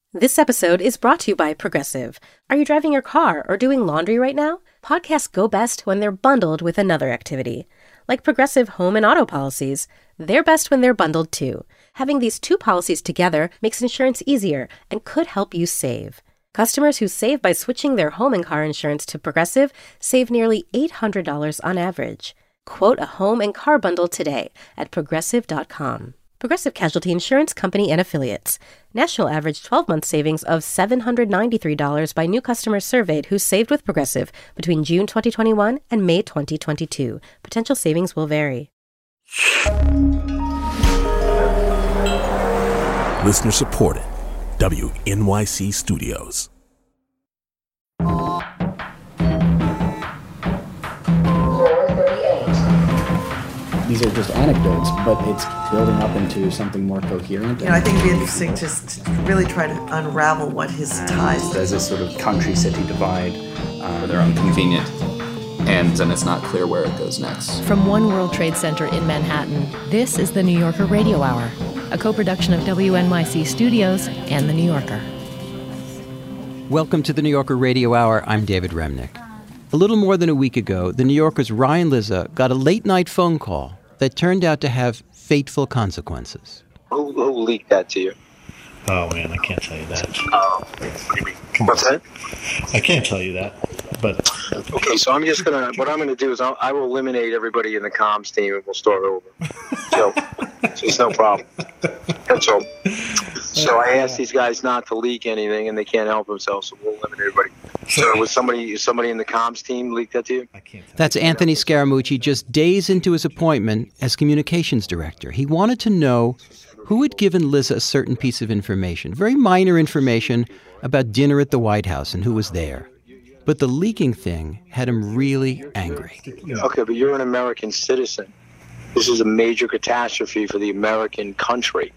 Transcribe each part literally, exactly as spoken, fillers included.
This episode is brought to you by Progressive. Are you driving your car or doing laundry right now? Podcasts go best when they're bundled with another activity. Like Progressive home and auto policies, they're best when they're bundled too. Having these two policies together makes insurance easier and could help you save. Customers who save by switching their home and car insurance to Progressive save nearly eight hundred dollars on average. Quote a home and car bundle today at progressive dot com. Progressive Casualty Insurance Company and Affiliates. National average twelve-month savings of seven hundred ninety-three dollars by new customers surveyed who saved with Progressive between June twenty twenty-one and May twenty twenty-two. Potential savings will vary. Listener supported. W N Y C Studios. These are just anecdotes, but it's building up into something more coherent. You know, I think it'd be interesting just to really try to unravel what his ties. There's this sort of country-city divide. Uh, they're inconvenient, and then it's not clear where it goes next. From One World Trade Center in Manhattan, this is the New Yorker Radio Hour, a co-production of W N Y C Studios and The New Yorker. Welcome to the New Yorker Radio Hour. I'm David Remnick. A little more than a week ago, the New Yorker's Ryan Lizza got a late-night phone call that turned out to have fateful consequences. Who, who leaked that to you? Oh, man, I can't tell you that. Oh, what's that? I can't tell you that, but... Okay, so I'm just going to... What I'm going to do is I'll, I will eliminate everybody in the comms team and we'll start over. So, so it's no problem. That's all. So I asked these guys not to leak anything, and they can't help themselves, so we'll eliminate everybody. So was somebody somebody in the comms team leaked that to you? I can't tell That's Anthony Scaramucci just days into his appointment as communications director. He wanted to know who had given Lizza a certain piece of information, very minor information about dinner at the White House and who was there. But the leaking thing had him really angry. Okay, but you're an American citizen. This is a major catastrophe for the American country.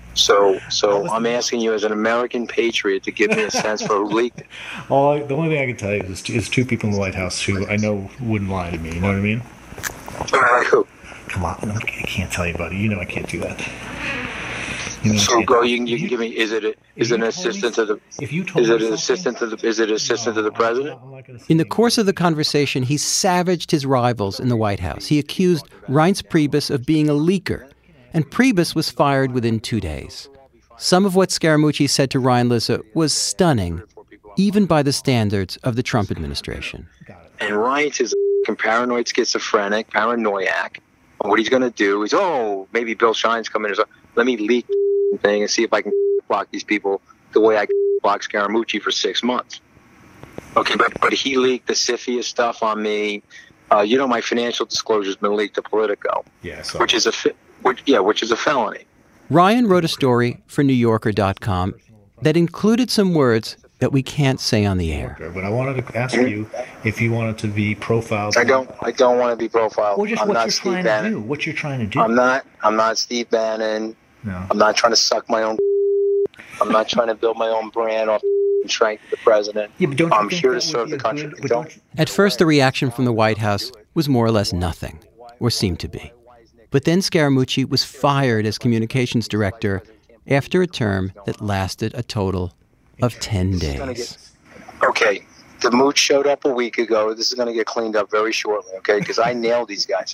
So so I'm asking you as an American patriot to give me a sense for who leaked it. All I, the only thing I can tell you is, is two people in the White House who I know wouldn't lie to me. You know what I mean? Like who? Come on, no, I can't tell you, buddy. You know I can't do that. You know so go. You can you can give me. Is it a, is it an assistant to the? If you told is it an assistant to the? Is it an assistant to the president? In the course of the conversation, he savaged his rivals in the White House. He accused Reince Priebus of being a leaker, and Priebus was fired within two days. Some of what Scaramucci said to Ryan Lizza was stunning, even by the standards of the Trump administration. And Reince is a paranoid schizophrenic, paranoiac. And what he's going to do is, oh, maybe Bill Shine's coming. So let me leak the thing and see if I can block these people the way I blocked Scaramucci for six months. Okay, but but he leaked the CFIUS stuff on me. Uh, you know, my financial disclosure's been leaked to Politico, yeah, so. which is a fi- which yeah, which is a felony. Ryan wrote a story for New Yorker dot com that included some words that we can't say on the air. But I wanted to ask you if you wanted to be profiled. I don't. I don't want to be profiled. Well, just I'm what not you're Steve trying Bannon. to do. What you're trying to do. I'm not. I'm not Steve Bannon. No. I'm not trying to suck my own. I'm not trying to build my own brand off the strength of the president. Yeah, but don't you I'm think here that to would serve be the a country. good- but Don't. don't you- At first, the reaction from the White House was more or less nothing, or seemed to be. But then Scaramucci was fired as communications director after a term that lasted a total of ten days. Okay, the mooch showed up a week ago. This is going to get cleaned up very shortly, okay? Because I nailed these guys.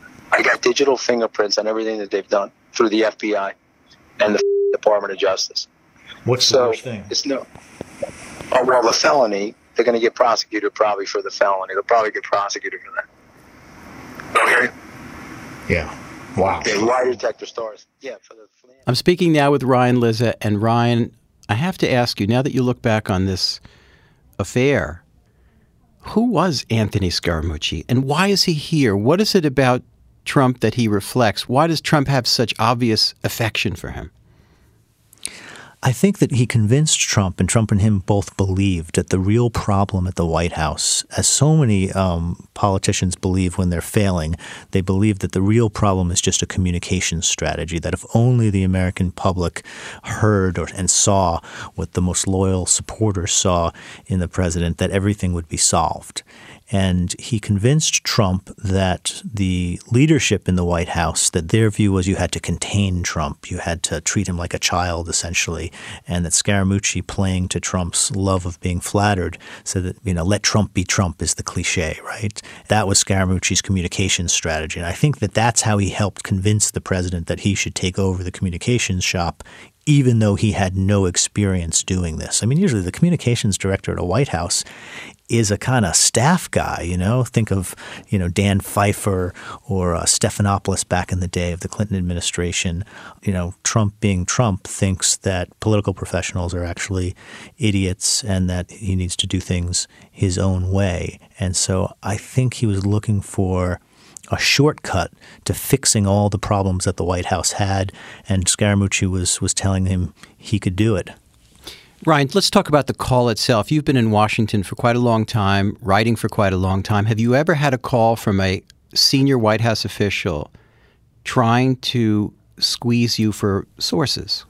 I got digital fingerprints on everything that they've done through the F B I and the Department of Justice. What's so the worst thing? It's no. Oh, well, the felony, they're going to get prosecuted probably for the felony. They'll probably get prosecuted for that. Okay? Yeah. Wow. Okay, lie detector stars. Yeah, for the... For the I'm speaking now with Ryan Lizza, and Ryan, I have to ask you, now that you look back on this affair, who was Anthony Scaramucci, and why is he here? What is it about Trump that he reflects? Why does Trump have such obvious affection for him? I think that he convinced Trump, and Trump and him both believed that the real problem at the White House, as so many um, politicians believe when they're failing, they believe that the real problem is just a communications strategy, that if only the American public heard or, and saw what the most loyal supporters saw in the president, that everything would be solved. And he convinced Trump that the leadership in the White House, that their view was you had to contain Trump. You had to treat him like a child, essentially. And that Scaramucci, playing to Trump's love of being flattered, said that, you know, let Trump be Trump is the cliche, right? That was Scaramucci's communications strategy. And I think that that's how he helped convince the president that he should take over the communications shop, even though he had no experience doing this. I mean, usually the communications director at a White House is a kind of staff guy, you know. Think of, you know, Dan Pfeiffer or uh, Stephanopoulos back in the day of the Clinton administration. You know, Trump being Trump thinks that political professionals are actually idiots and that he needs to do things his own way. And so I think he was looking for a shortcut to fixing all the problems that the White House had, and Scaramucci was was telling him he could do it. Ryan, let's talk about the call itself. You've been in Washington for quite a long time, writing for quite a long time. Have you ever had a call from a senior White House official trying to squeeze you for sources?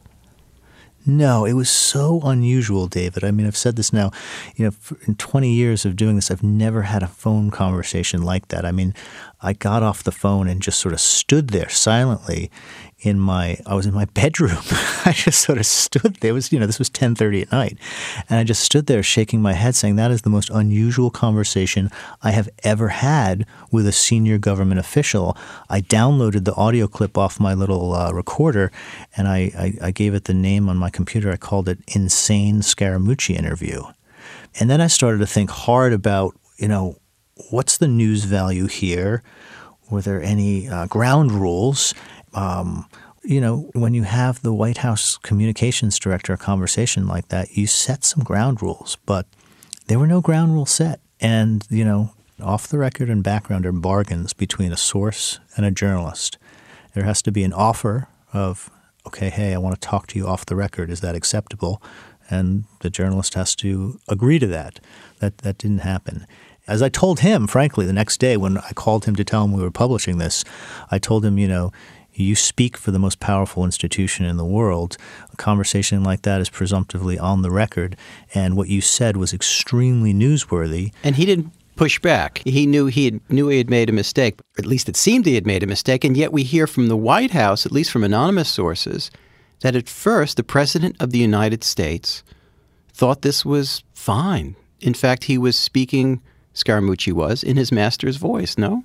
No, it was so unusual, David. I mean, I've said this now, you know, for, in twenty years of doing this, I've never had a phone conversation like that. I mean, I got off the phone and just sort of stood there silently in my, I was in my bedroom. I just sort of stood there. It was, you know, this was ten thirty at night. And I just stood there shaking my head saying that is the most unusual conversation I have ever had with a senior government official. I downloaded the audio clip off my little uh, recorder and I, I, I gave it the name on my computer. I called it Insane Scaramucci Interview. And then I started to think hard about, you know, what's the news value here? Were there any uh, ground rules? Um, you know, when you have the White House communications director a conversation like that, you set some ground rules, but there were no ground rules set. And, you know, off the record and background are bargains between a source and a journalist. There has to be an offer of, okay, hey, I want to talk to you off the record. Is that acceptable? And the journalist has to agree to that. That that didn't happen. As I told him, frankly, the next day when I called him to tell him we were publishing this, I told him, you know, you speak for the most powerful institution in the world. A conversation like that is presumptively on the record, and what you said was extremely newsworthy. And he didn't push back. He knew he had, knew he had made a mistake. At least it seemed he had made a mistake, and yet we hear from the White House, at least from anonymous sources, that at first the President of the United States thought this was fine. In fact, he was speaking, Scaramucci was, in his master's voice, no?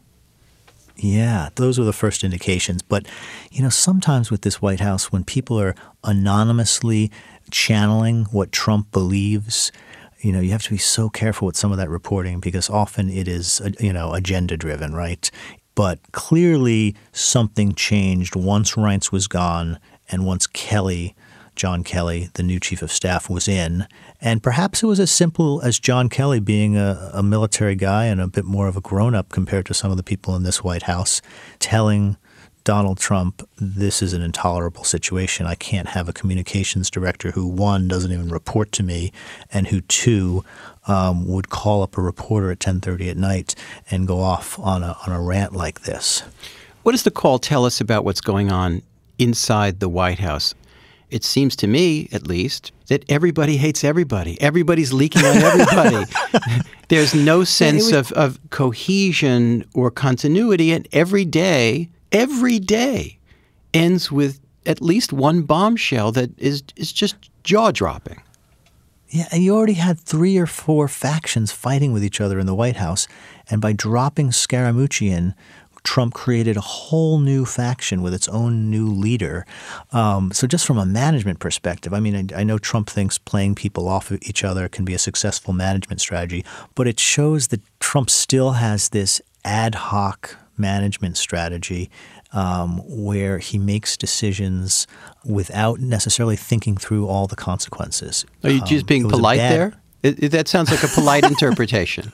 Yeah, those were the first indications. But, you know, sometimes with this White House, when people are anonymously channeling what Trump believes, you know, you have to be so careful with some of that reporting because often it is, you know, agenda-driven, right? But clearly something changed once Reince was gone and once Kelly, John Kelly, the new chief of staff, was in. And perhaps it was as simple as John Kelly being a, a military guy and a bit more of a grown-up compared to some of the people in this White House, telling Donald Trump, this is an intolerable situation. I can't have a communications director who, one, doesn't even report to me, and who, two, um, would call up a reporter at ten thirty at night and go off on a, on a rant like this. What does the call tell us about what's going on inside the White House? It seems to me, at least, that everybody hates everybody. Everybody's leaking on everybody. There's no sense of, of cohesion or continuity, and every day, every day ends with at least one bombshell that is is just jaw-dropping. Yeah, and you already had three or four factions fighting with each other in the White House, and by dropping Scaramucci in, Trump created a whole new faction with its own new leader. Um, so just from a management perspective, I mean, I, I know Trump thinks playing people off of each other can be a successful management strategy, but it shows that Trump still has this ad hoc management strategy um, where he makes decisions without necessarily thinking through all the consequences. Are you just being um, polite bad... there? It, it, that sounds like a polite interpretation.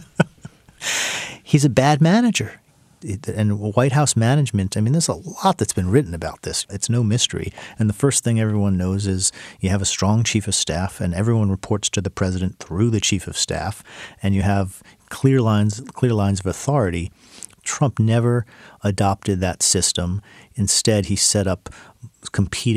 He's a bad manager. And White House management, I mean, there's a lot that's been written about this. It's no mystery. And the first thing everyone knows is you have a strong chief of staff and everyone reports to the president through the chief of staff, and you have clear lines, clear lines of authority. Trump never adopted that system. Instead, he set up competing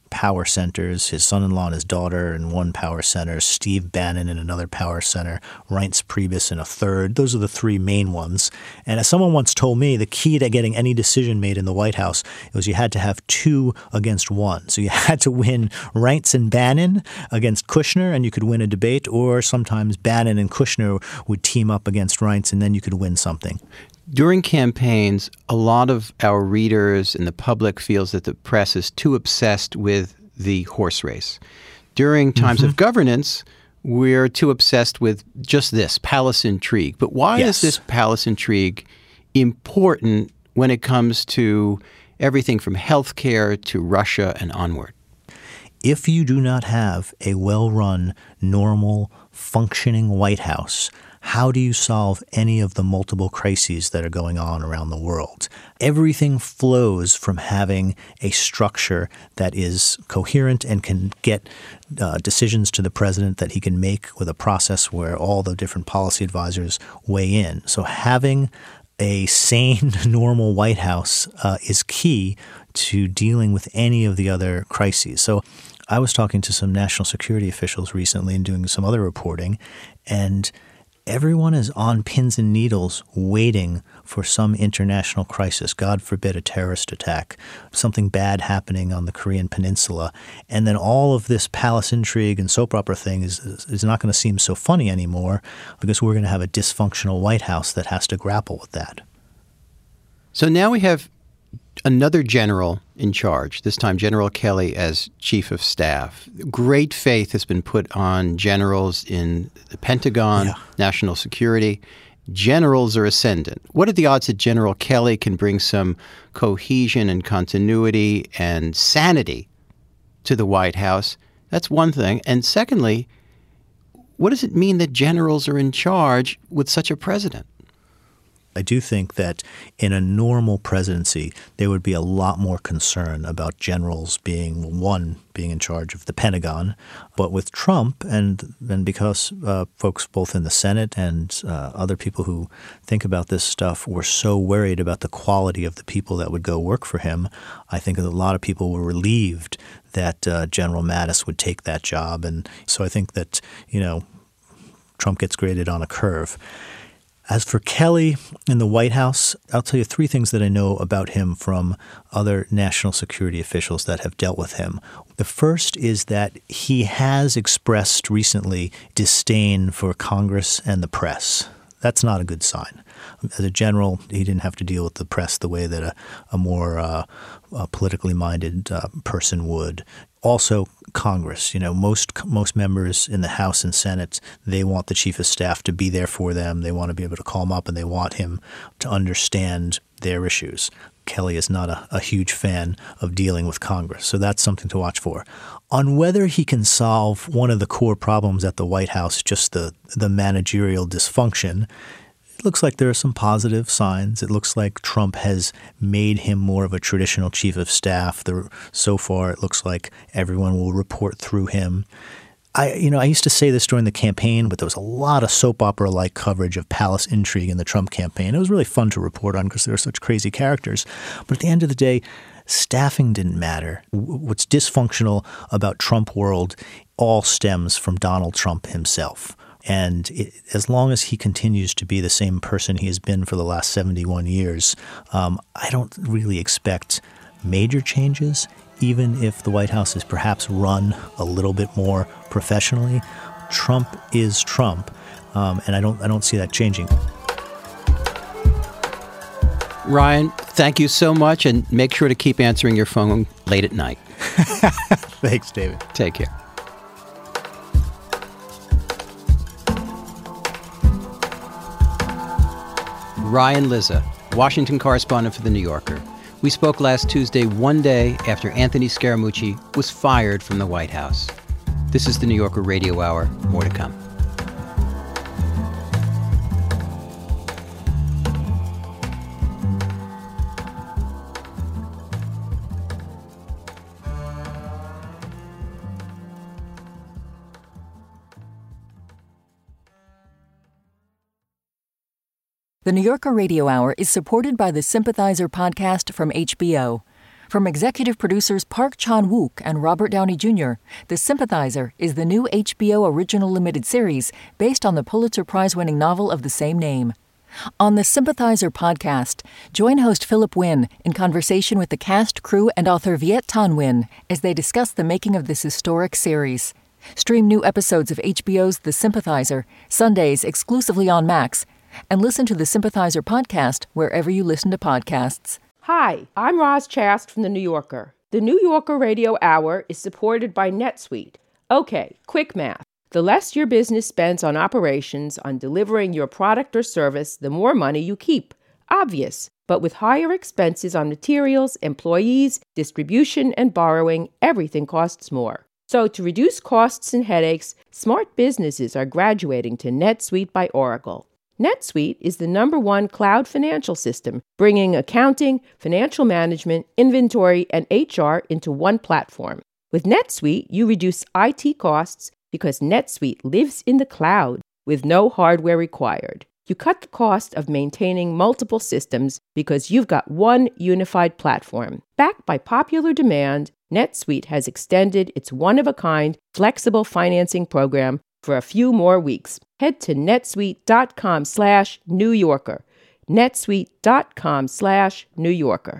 power centers, his son-in-law and his daughter in one power center, Steve Bannon in another power center, Reince Priebus in a third. Those are the three main ones. And as someone once told me, the key to getting any decision made in the White House was you had to have two against one. So you had to win Reince and Bannon against Kushner, and you could win a debate, or sometimes Bannon and Kushner would team up against Reince, and then you could win something. During campaigns, a lot of our readers and the public feels that the press is too obsessed with the horse race. During times mm-hmm. of governance, we're too obsessed with just this, palace intrigue. But why yes. is this palace intrigue important when it comes to everything from healthcare to Russia and onward? If you do not have a well-run, normal, functioning White House, how do you solve any of the multiple crises that are going on around the world? Everything flows from having a structure that is coherent and can get uh, decisions to the president that he can make with a process where all the different policy advisors weigh in. So having a sane, normal White House uh, is key to dealing with any of the other crises. So I was talking to some national security officials recently and doing some other reporting, and everyone is on pins and needles waiting for some international crisis, God forbid a terrorist attack, something bad happening on the Korean Peninsula. And then all of this palace intrigue and soap opera thing is, is not going to seem so funny anymore because we're going to have a dysfunctional White House that has to grapple with that. So now we have another general in charge, this time General Kelly as chief of staff. Great faith has been put on generals in the Pentagon, yeah. national security. Generals are ascendant. What are the odds that General Kelly can bring some cohesion and continuity and sanity to the White House? That's one thing. And secondly, what does it mean that generals are in charge with such a president? I do think that in a normal presidency, there would be a lot more concern about generals being, one, being in charge of the Pentagon. But with Trump, and, and because uh, folks both in the Senate and uh, other people who think about this stuff were so worried about the quality of the people that would go work for him, I think that a lot of people were relieved that uh, General Mattis would take that job. And so I think that, you know, Trump gets graded on a curve. As for Kelly in the White House, I'll tell you three things that I know about him from other national security officials that have dealt with him. The first is that he has expressed recently disdain for Congress and the press. That's not a good sign. As a general, he didn't have to deal with the press the way that a, a more uh, a politically minded uh, person would. Also, Congress. You know, most most members in the House and Senate, they want the chief of staff to be there for them. They want to be able to call him up, and they want him to understand their issues. Kelly is not a, a huge fan of dealing with Congress, so that's something to watch for. On whether he can solve one of the core problems at the White House, just the the managerial dysfunction, it looks like there are some positive signs. It looks like Trump has made him more of a traditional chief of staff. The, so far, it looks like everyone will report through him. I, you know, I used to say this during the campaign, but there was a lot of soap opera-like coverage of palace intrigue in the Trump campaign. It was really fun to report on because there were such crazy characters. But at the end of the day, staffing didn't matter. What's dysfunctional about Trump world all stems from Donald Trump himself. And it, as long as he continues to be the same person he has been for the last seventy-one years, um, I don't really expect major changes, even if the White House is perhaps run a little bit more professionally. Trump is Trump, um, and I don't, I don't see that changing. Ryan, thank you so much, and make sure to keep answering your phone late at night. Thanks, David. Take care. Ryan Lizza, Washington correspondent for The New Yorker. We spoke last Tuesday, one day after Anthony Scaramucci was fired from the White House. This is The New Yorker Radio Hour. More to come. The New Yorker Radio Hour is supported by the Sympathizer podcast from H B O. From executive producers Park Chan-wook and Robert Downey Junior, The Sympathizer is the new H B O original limited series based on the Pulitzer Prize-winning novel of the same name. On the Sympathizer podcast, join host Philip Wynn in conversation with the cast, crew, and author Viet Thanh Nguyen as they discuss the making of this historic series. Stream new episodes of H B O's The Sympathizer, Sundays exclusively on Max, and listen to the Sympathizer podcast wherever you listen to podcasts. Hi, I'm Roz Chast from The New Yorker. The New Yorker Radio Hour is supported by NetSuite. Okay, quick math. The less your business spends on operations, on delivering your product or service, the more money you keep. Obvious. But with higher expenses on materials, employees, distribution, and borrowing, everything costs more. So to reduce costs and headaches, smart businesses are graduating to NetSuite by Oracle. NetSuite is the number one cloud financial system, bringing accounting, financial management, inventory, and H R into one platform. With NetSuite, you reduce I T costs because NetSuite lives in the cloud with no hardware required. You cut the cost of maintaining multiple systems because you've got one unified platform. Backed by popular demand, NetSuite has extended its one-of-a-kind flexible financing program for a few more weeks. Head to netsuite.com slash New Yorker. netsuite.com slash New Yorker.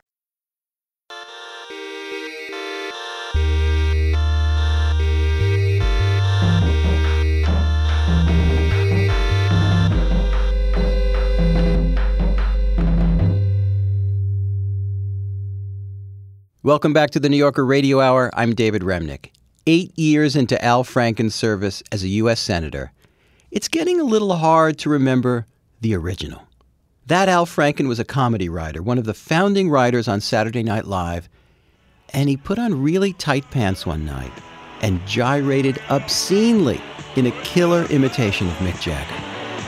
Welcome back to the New Yorker Radio Hour. I'm David Remnick. Eight years into Al Franken's service as a U S Senator, it's getting a little hard to remember the original. That Al Franken was a comedy writer, one of the founding writers on Saturday Night Live, and he put on really tight pants one night and gyrated obscenely in a killer imitation of Mick Jagger.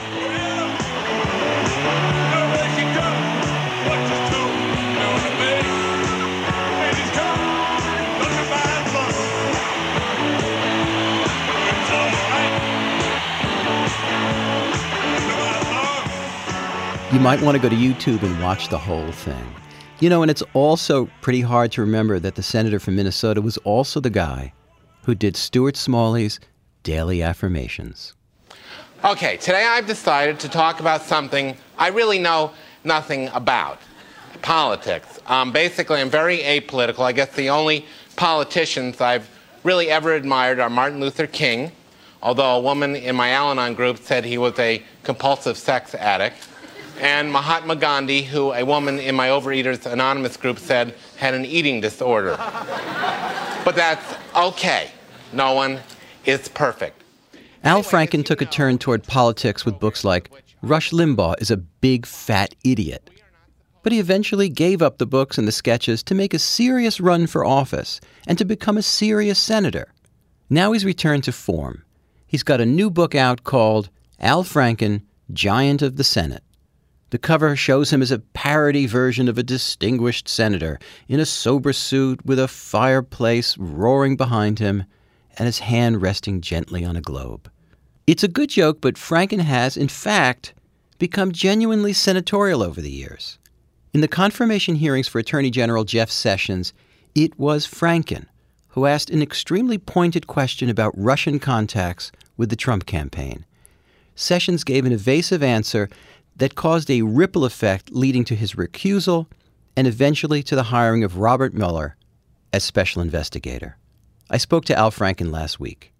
You might want to go to YouTube and watch the whole thing. You know, and it's also pretty hard to remember that the senator from Minnesota was also the guy who did Stuart Smalley's Daily Affirmations. Okay, today I've decided to talk about something I really know nothing about. Politics. Um, basically, I'm very apolitical. I guess the only politicians I've really ever admired are Martin Luther King, although a woman in my Al-Anon group said he was a compulsive sex addict, and Mahatma Gandhi, who a woman in my Overeaters Anonymous group said had an eating disorder. But that's okay. No one is perfect. Al Franken took a turn toward politics with books like Rush Limbaugh is a Big Fat Idiot. But he eventually gave up the books and the sketches to make a serious run for office and to become a serious senator. Now he's returned to form. He's got a new book out called Al Franken, Giant of the Senate. The cover shows him as a parody version of a distinguished senator in a sober suit with a fireplace roaring behind him and his hand resting gently on a globe. It's a good joke, but Franken has, in fact, become genuinely senatorial over the years. In the confirmation hearings for Attorney General Jeff Sessions, it was Franken who asked an extremely pointed question about Russian contacts with the Trump campaign. Sessions gave an evasive answer that caused a ripple effect leading to his recusal and eventually to the hiring of Robert Mueller as special investigator. I spoke to Al Franken last week.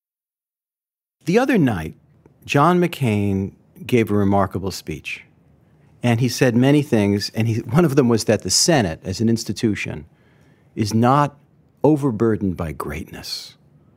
The other night, John McCain gave a remarkable speech. And he said many things, and he, one of them was that the Senate, as an institution, is not overburdened by greatness.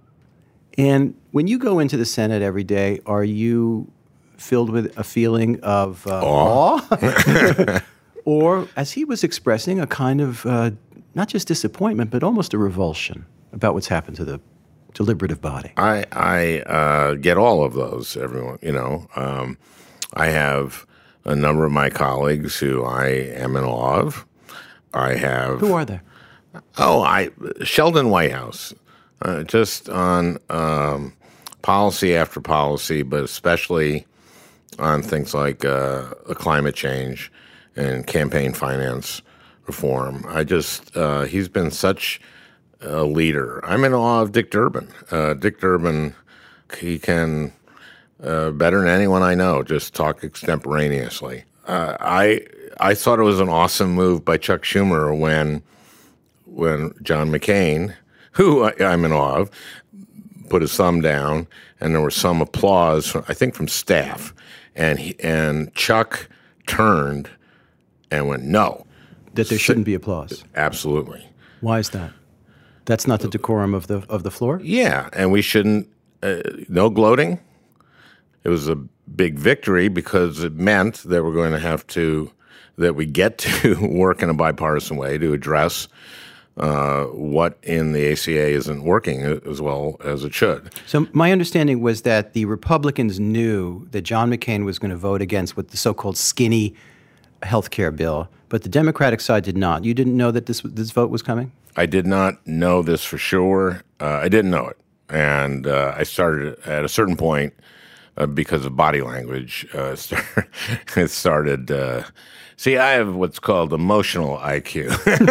And when you go into the Senate every day, are you filled with a feeling of uh, awe? awe? Or, as he was expressing, a kind of uh, not just disappointment, but almost a revulsion about what's happened to the deliberative body? I, I uh, get all of those, everyone, you know. Um, I have a number of my colleagues who I am in awe of. I have... Who are there? Oh, I Sheldon Whitehouse, uh, just on um, policy after policy, but especially on things like uh, climate change and campaign finance. reform. I just, uh, he's been such a leader. I'm in awe of Dick Durbin. Uh, Dick Durbin, he can, uh, better than anyone I know, just talk extemporaneously. Uh, I I thought it was an awesome move by Chuck Schumer when when John McCain, who I, I'm in awe of, put his thumb down, and there was some applause, from, I think, from staff, and he, and Chuck turned and went, no. That there shouldn't be applause. Absolutely. Why is that? That's not the decorum of the of the floor? Yeah, and we shouldn't, uh, no gloating. It was a big victory because it meant that we're going to have to, that we get to work in a bipartisan way to address uh, what in the A C A isn't working as well as it should. So my understanding was that the Republicans knew that John McCain was going to vote against what the so-called skinny health care bill, but the Democratic side did not. You didn't know that this this vote was coming? I did not know this for sure. Uh, I didn't know it. And uh, I started at a certain point, uh, because of body language, uh, start, it started, uh, see, I have what's called emotional I Q.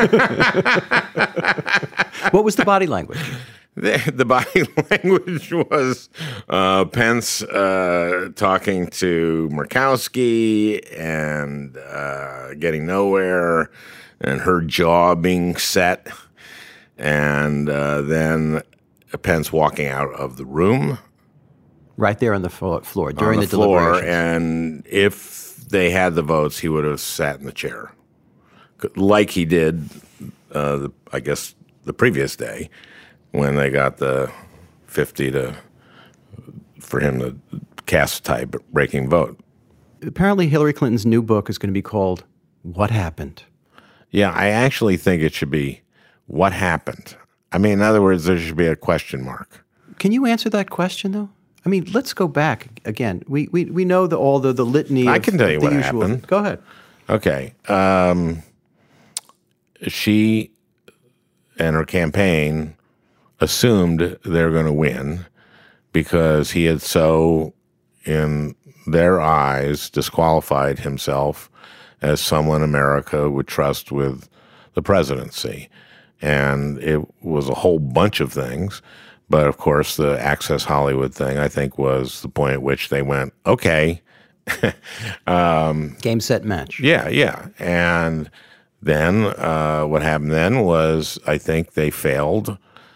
What was the body language? The, the body language was uh, Pence uh, talking to Murkowski and uh, getting nowhere, and her jaw being set, and uh, then Pence walking out of the room. Right there on the floor during on the, the floor, deliberations. And if they had the votes, he would have sat in the chair, like he did, uh, the, I guess, the previous day when they got the fifty to for him to cast a tie-breaking vote. Apparently, Hillary Clinton's new book is going to be called "What Happened." Yeah, I actually think it should be "What Happened." I mean, in other words, there should be a question mark. Can you answer that question, though? I mean, let's go back again. We we we know the all the, the litany. I of can tell you the what usual. happened. Go ahead. Okay. Um, she and her campaign assumed they were going to win because he had so, in their eyes, disqualified himself as someone America would trust with the presidency. And it was a whole bunch of things. But, of course, the Access Hollywood thing, I think, was the point at which they went, okay. um, Game, set, match. Yeah, yeah. And then uh, what happened then was I think they failed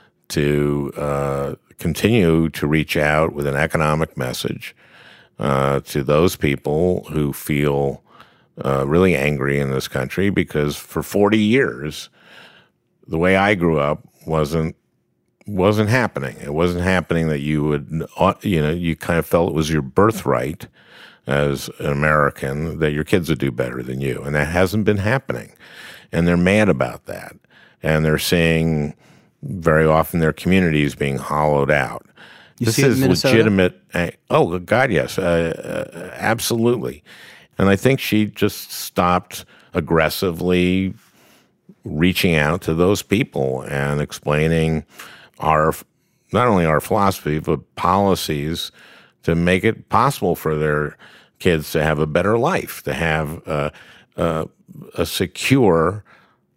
to uh, continue to reach out with an economic message uh, to those people who feel uh, really angry in this country because for forty years, the way I grew up wasn't wasn't happening. It wasn't happening that you would, you know, you kind of felt it was your birthright as an American that your kids would do better than you. And that hasn't been happening. And they're mad about that. And they're seeing very often their communities being hollowed out. You this see it in is Minnesota? legitimate. Uh, oh, God, yes. Uh, uh, absolutely. And I think she just stopped aggressively reaching out to those people and explaining our, not only our philosophy, but policies to make it possible for their kids to have a better life, to have uh, uh, a secure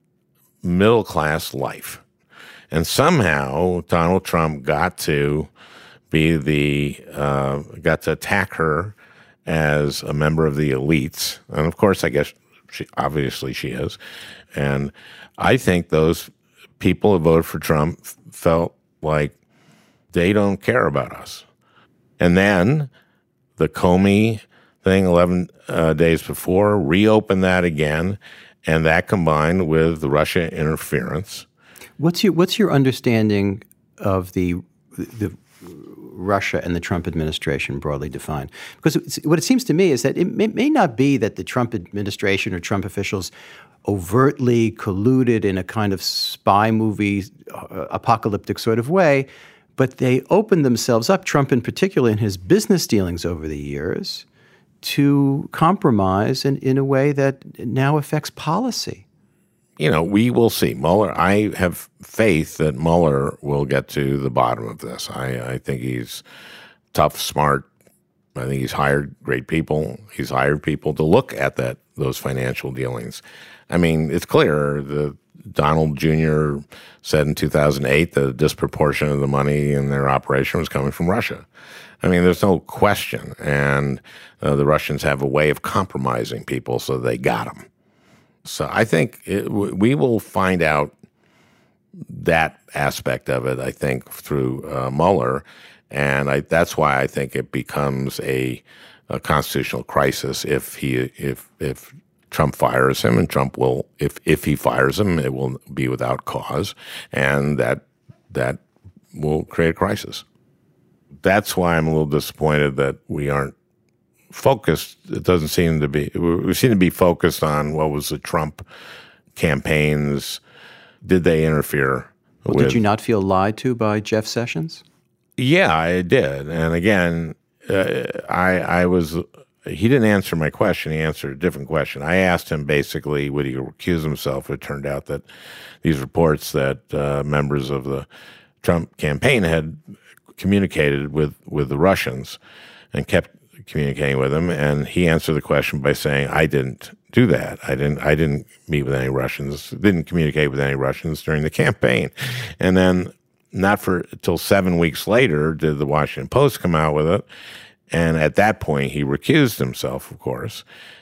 middle-class life. And somehow Donald Trump got to be the, uh, got to attack her as a member of the elites. And of course, I guess she, obviously she is. And I think those people who voted for Trump felt like they don't care about us. And then the Comey thing eleven uh, days before reopened that again, and that combined with the Russia interference. What's your what's your understanding of the the Russia and the Trump administration broadly defined? Because it's, what it seems to me is that it may, may not be that the Trump administration or Trump officials overtly colluded in a kind of spy movie uh, apocalyptic sort of way, but they opened themselves up, Trump in particular, in his business dealings over the years, to compromise in, in a way that now affects policy. You know, we will see. Mueller, I have faith that Mueller will get to the bottom of this. I, I think he's tough, smart. I think he's hired great people. He's hired people to look at that those financial dealings. I mean, it's clear. The Donald Junior said in two thousand eight that a disproportion of the money in their operation was coming from Russia. I mean, there's no question. And uh, the Russians have a way of compromising people, so they got them. So I think it, we will find out that aspect of it, I think, through uh, Mueller. And I, that's why I think it becomes a, a constitutional crisis if he if if Trump fires him, and Trump will if if he fires him, it will be without cause, and that that will create a crisis. That's why I'm a little disappointed that we aren't focused. It doesn't seem to be. We seem to be focused on what was the Trump campaigns. Did they interfere? Well, with, did you not feel lied to by Jeff Sessions? Yeah, I did. And again, uh, I I was. He didn't answer my question. He answered a different question. I asked him basically, would he recuse himself? It turned out that these reports that uh, members of the Trump campaign had communicated with, with the Russians and kept communicating with them. And he answered the question by saying, I didn't do that. I didn't, I didn't meet with any Russians, didn't communicate with any Russians during the campaign. And then not for until seven weeks later did the Washington Post come out with it. And at that point, he recused himself, of course.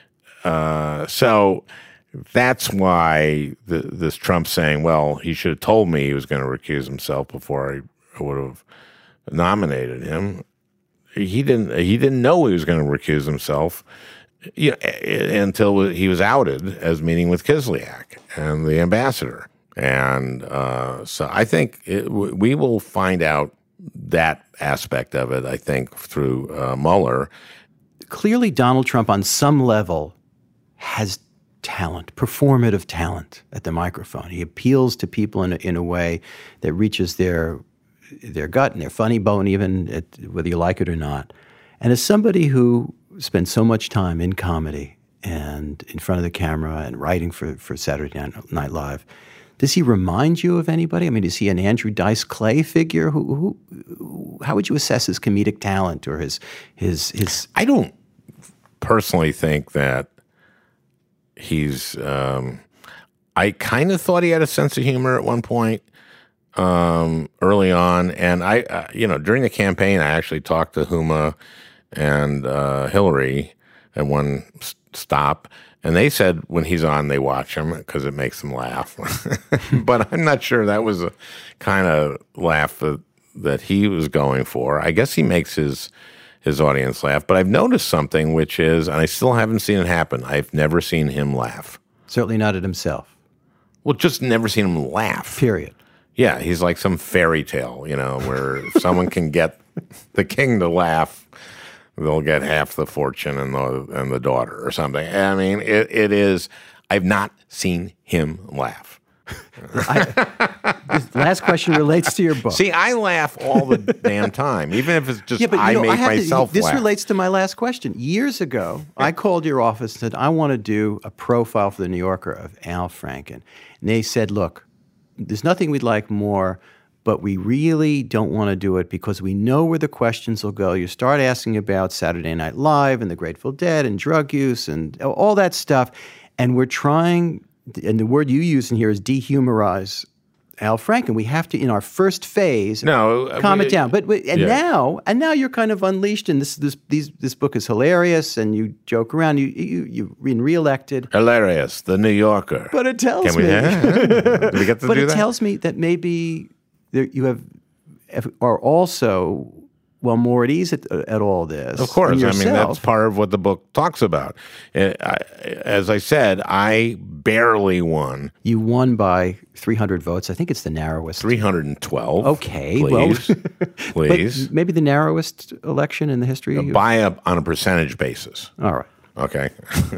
Uh, so that's why the, this Trump saying, well, he should have told me he was going to recuse himself before I would have nominated him. He didn't. He didn't know he was going to recuse himself, you know, until he was outed as meeting with Kislyak and the ambassador. And uh, so I think it, we will find out that aspect of it, I think, through uh, Mueller. Clearly, Donald Trump, on some level, has talent, performative talent at the microphone. He appeals to people in a, in a way that reaches their their gut and their funny bone, even at, whether you like it or not. And as somebody who spent so much time in comedy and in front of the camera and writing for, for Saturday Night Live, does he remind you of anybody? I mean, is he an Andrew Dice Clay figure? Who, who, how would you assess his comedic talent or his his his? I don't personally think that he's. Um, I kind of thought he had a sense of humor at one point um, early on, and I, uh, you know, during the campaign, I actually talked to Huma and uh, Hillary at one stop. And they said when he's on, they watch him because it makes them laugh. But I'm not sure that was a kind of laugh that, that he was going for. I guess he makes his his audience laugh. But I've noticed something, which is, and I still haven't seen it happen, I've never seen him laugh. Certainly not at himself. Well, just never seen him laugh. Period. Yeah, he's like some fairy tale, you know, where if someone can get the king to laugh, they'll get half the fortune and the and the daughter or something. I mean, it, it is. I've not seen him laugh. I, this last question relates to your book. See, I laugh all the damn time, even if it's just yeah, but, I know, make I myself to, This laugh. relates to my last question. Years ago, I called your office and said, I want to do a profile for the New Yorker of Al Franken. And they said, look, there's nothing we'd like more, but we really don't want to do it because we know where the questions will go. You start asking about Saturday Night Live and the Grateful Dead and drug use and all that stuff, and we're trying, and the word you use in here is dehumorize Al Franken. We have to, in our first phase, no, calm we, it down. But, but and yeah. now, and now you're kind of unleashed, and this this these, this book is hilarious, and you joke around. You you you've been reelected. Hilarious, the New Yorker. But it tells Can we, me. yeah, yeah. Do we get to but do it that? tells me that maybe there, you have are also well more at ease at, at all this. Of course, I yourself. mean that's part of what the book talks about. It, I, as I said, I barely won. You won by three hundred votes. I think it's the narrowest. three hundred twelve. Okay, please, well, please. But maybe the narrowest election in the history. Of... By a, on a percentage basis. All right. Okay.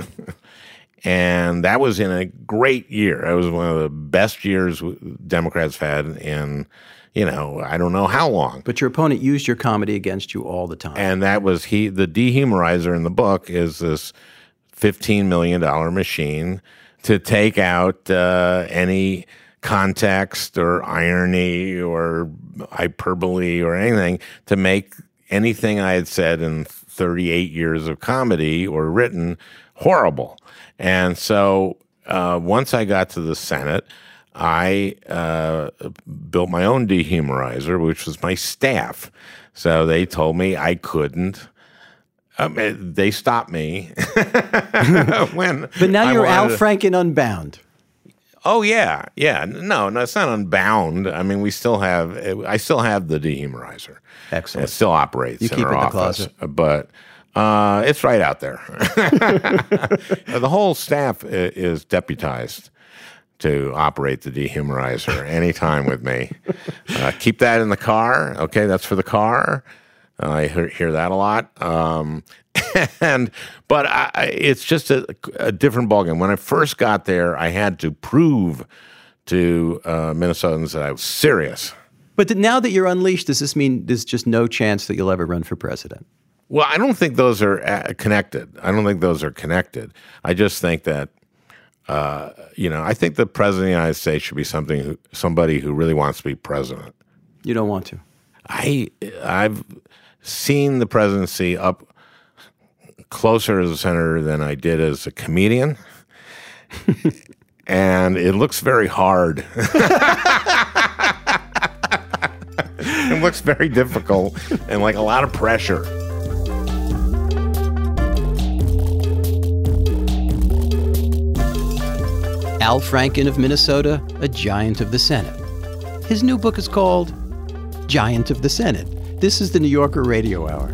And that was in a great year. It was one of the best years Democrats had in, you know, I don't know how long. But your opponent used your comedy against you all the time. And that was he. The dehumorizer in the book is this fifteen million dollars machine to take out uh, any context or irony or hyperbole or anything to make anything I had said in thirty-eight years of comedy or written horrible. And so uh, once I got to the Senate, I uh, built my own dehumorizer, which was my staff. So they told me I couldn't. I mean, they stopped me when. But now I you're Al wanted to- Franken Unbound. Oh yeah, yeah. No, no, it's not unbound. I mean, we still have. I still have the dehumorizer. Excellent. It still operates. You in keep our it in the office, closet. but uh, it's right out there. The whole staff i- is deputized to operate the dehumorizer anytime with me. Uh, keep that in the car. Okay, that's for the car. Uh, I hear, hear that a lot. Um, and but I, I- it's just a, a different ballgame. When I first got there, I had to prove to uh, Minnesotans that I was serious. But th- now that you're unleashed, does this mean there's just no chance that you'll ever run for president? Well, I don't think those are uh, connected. I don't think those are connected. I just think that, uh, you know, I think the president of the United States should be something who, somebody who really wants to be president. You don't want to. I I've seen the presidency up closer as a senator than I did as a comedian, and it looks very hard. It looks very difficult and like a lot of pressure. Al Franken of Minnesota, a giant of the Senate. His new book is called Giant of the Senate. This is the New Yorker Radio Hour.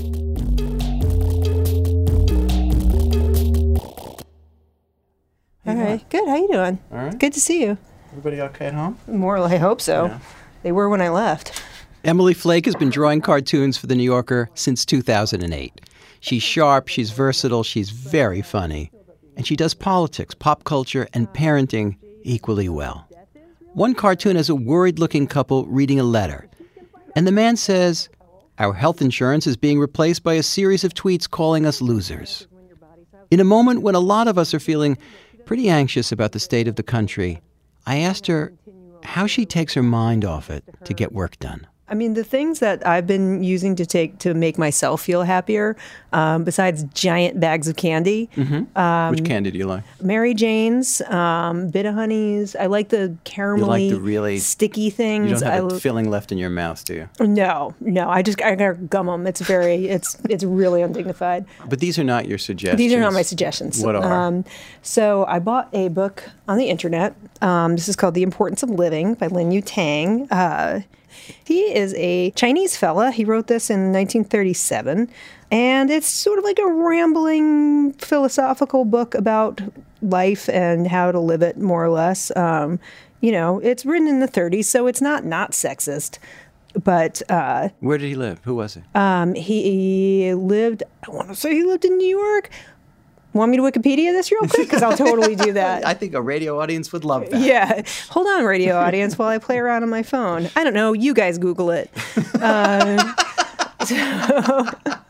All right, good. How you doing? All right. Good to see you. Everybody okay at home? More, I hope so. Yeah. They were when I left. Emily Flake has been drawing cartoons for The New Yorker since two thousand eight. She's sharp, she's versatile, she's very funny. And she does politics, pop culture, and parenting equally well. One cartoon has a worried-looking couple reading a letter. And the man says, "Our health insurance is being replaced by a series of tweets calling us losers." In a moment when a lot of us are feeling pretty anxious about the state of the country, I asked her how she takes her mind off it to get work done. I mean, the things that I've been using to take to make myself feel happier, um, besides giant bags of candy. Mm-hmm. Um, Which candy do you like? Mary Jane's, um, Bit-O-Honeys. I like the caramelly, You like the really sticky things. You don't have I, a filling left in your mouth, do you? No, no. I just I gotta gum them. It's very, it's it's really undignified. But these are not your suggestions. These are not my suggestions. What are? Um, so I bought a book on the internet. Um, this is called The Importance of Living by Lin Yu Tang. Uh, he is a Chinese fella. He wrote this in nineteen thirty-seven. And it's sort of like a rambling philosophical book about life and how to live it, more or less. Um, you know, it's written in the thirties, so it's not not sexist. But uh, Where did he live? Who was he? um, he, he lived, I want to say he lived in New York. Want me to Wikipedia this real quick? Because I'll totally do that. I think a radio audience would love that. Yeah. Hold on, radio audience, while I play around on my phone. I don't know. You guys Google it. Uh, so,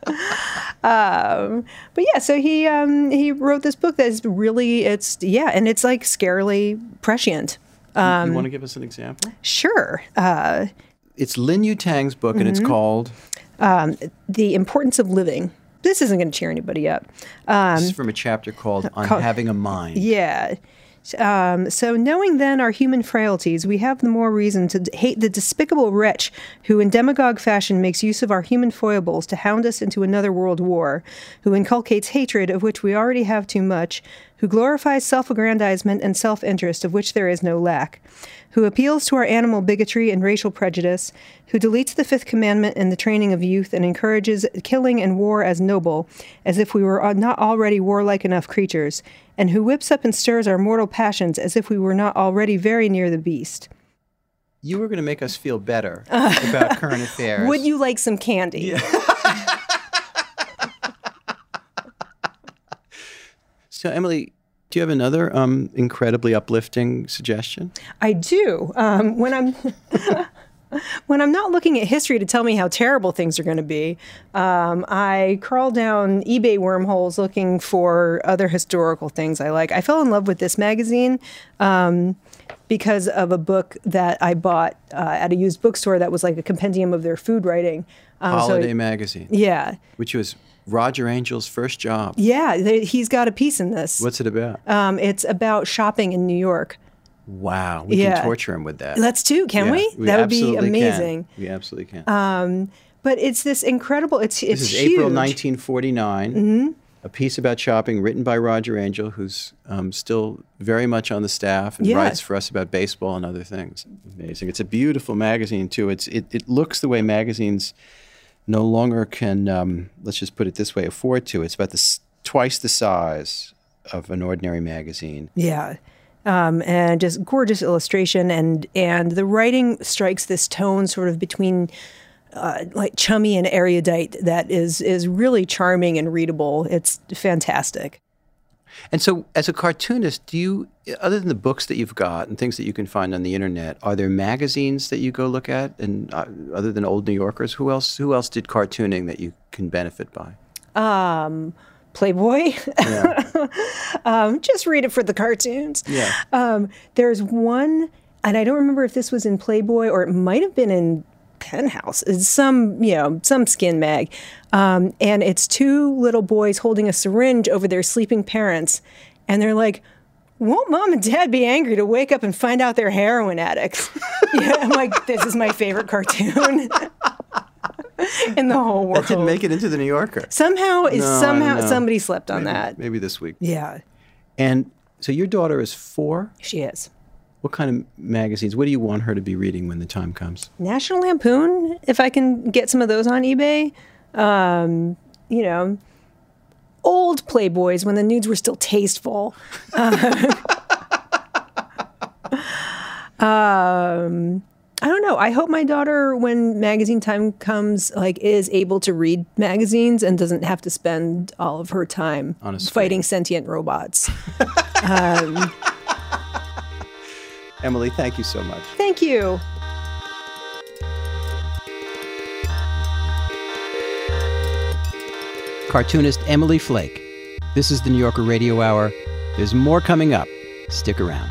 um, but yeah, so he um, he wrote this book that is really, it's, yeah, and it's like scarily prescient. Um, you want to give us an example? Sure. Uh, It's Lin Yu Tang's book, and it's Mhm. called? um, The Importance of Living. This isn't going to cheer anybody up. Um, This is from a chapter called On called- Having a Mind. Yeah. Um, so knowing then our human frailties, we have the more reason to d- hate the despicable wretch who in demagogue fashion makes use of our human foibles to hound us into another world war, who inculcates hatred of which we already have too much, who glorifies self-aggrandizement and self-interest of which there is no lack, who appeals to our animal bigotry and racial prejudice, who deletes the fifth commandment in the training of youth and encourages killing and war as noble, as if we were not already warlike enough creatures, and who whips up and stirs our mortal passions as if we were not already very near the beast. You were going to make us feel better about current affairs. Would you like some candy? So, Emily, do you have another um, incredibly uplifting suggestion? I do. Um, when I'm when I'm not looking at history to tell me how terrible things are going to be, um, I crawl down eBay wormholes looking for other historical things I like. I fell in love with this magazine um, because of a book that I bought uh, at a used bookstore that was like a compendium of their food writing. Um, so Holiday it- Magazine. Yeah. Which was Roger Angel's first job. Yeah, they, he's got a piece in this. What's it about? Um, it's about shopping in New York. Wow, we Yeah. can torture him with that. Let's do, can Yeah, we? we That would be absolutely can. amazing. We absolutely can. Um, but it's this incredible. It's it's This is huge. April nineteen forty-nine. Mhm. A piece about shopping written by Roger Angel, who's um, still very much on the staff and Yeah. writes for us about baseball and other things. Amazing. It's a beautiful magazine, too. It's It, it looks the way magazines no longer can, um, let's just put it this way, afford to. It's about the, s- twice the size of an ordinary magazine. Yeah. Um, and just gorgeous illustration, and and the writing strikes this tone sort of between uh, like chummy and erudite that is is really charming and readable. It's fantastic. And so, as a cartoonist, do you, other than the books that you've got and things that you can find on the internet, are there magazines that you go look at? And uh, other than Old New Yorkers, who else? Who else did cartooning that you can benefit by? Um, Playboy. Yeah. um, just read it for the cartoons. Yeah. Um, there's one, and I don't remember if this was in Playboy or it might have been in Penthouse. It's some, you know, some skin mag. Um, and it's two little boys holding a syringe over their sleeping parents. And they're like, won't mom and dad be angry to wake up and find out they're heroin addicts? Yeah, I'm like, this is my favorite cartoon in the whole world. That didn't make it into the New Yorker. Somehow, is No, somehow no. somebody slept on Maybe- that. Maybe this week. Yeah. And so your daughter is four? She is. What kind of magazines? What do you want her to be reading when the time comes? National Lampoon, if I can get some of those on eBay. Um, you know, old Playboys when the nudes were still tasteful. Uh, um, I don't know. I hope my daughter, when magazine time comes, like is able to read magazines and doesn't have to spend all of her time On a screen. fighting sentient robots. um, Emily, thank you so much. thank you. Cartoonist Emily Flake. This is the New Yorker Radio Hour. There's more coming up. Stick around.